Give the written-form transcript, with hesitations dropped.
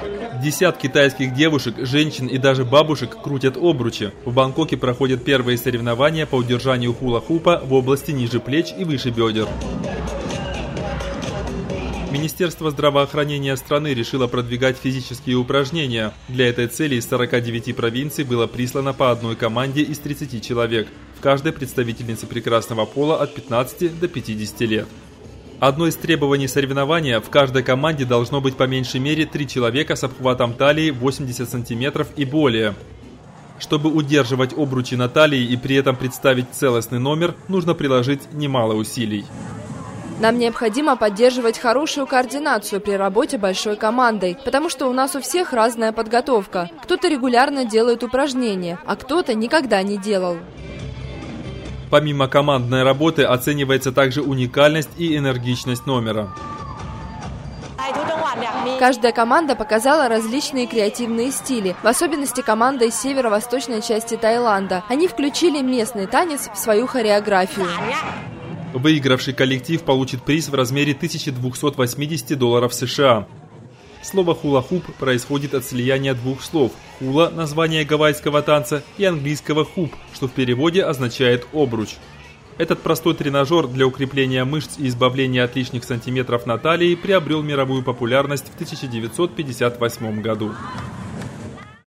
Десятки тайских девушек, женщин и даже бабушек крутят обручи. В Бангкоке проходят первые соревнования по удержанию хула-хупа в области ниже плеч и выше бедер. Министерство здравоохранения страны решило продвигать физические упражнения. Для этой цели из 49 провинций было прислано по одной команде из 30 человек. В каждой представительнице прекрасного пола от 15 до 50 лет. Одно из требований соревнования – в каждой команде должно быть по меньшей мере 3 человека с обхватом талии 80 см и более. Чтобы удерживать обручи на талии и при этом представить целостный номер, нужно приложить немало усилий. Нам необходимо поддерживать хорошую координацию при работе большой командой, потому что у нас у всех разная подготовка. Кто-то регулярно делает упражнения, а кто-то никогда не делал. Помимо командной работы оценивается также уникальность и энергичность номера. Каждая команда показала различные креативные стили, в особенности команда из северо-восточной части Таиланда. Они включили местный танец в свою хореографию. Выигравший коллектив получит приз в размере $1280 США. Слово «хула-хуп» происходит от слияния двух слов – «хула» – название гавайского танца, и английского «хуп», что в переводе означает «обруч». Этот простой тренажер для укрепления мышц и избавления от лишних сантиметров на талии приобрел мировую популярность в 1958 году.